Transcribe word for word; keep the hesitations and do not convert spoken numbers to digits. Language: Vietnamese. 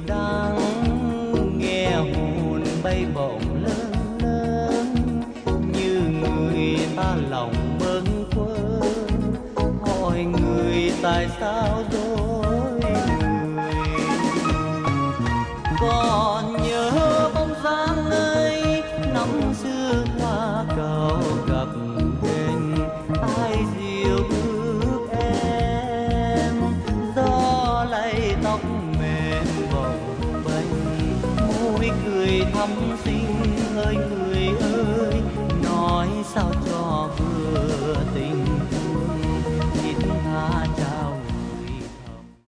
đắng, nghe hồn bay bổng lớn lớn, như người ta lòng bâng khuâng, hỏi người tại sao dối người. Còn nhớ bóng dáng ấy năm xưa hoa cào gặp bên, ai dìu bước em, gió lay tóc mềm bồng bềnh, môi cười thắm xinh ơi người ơi, nói sao cho vừa tình.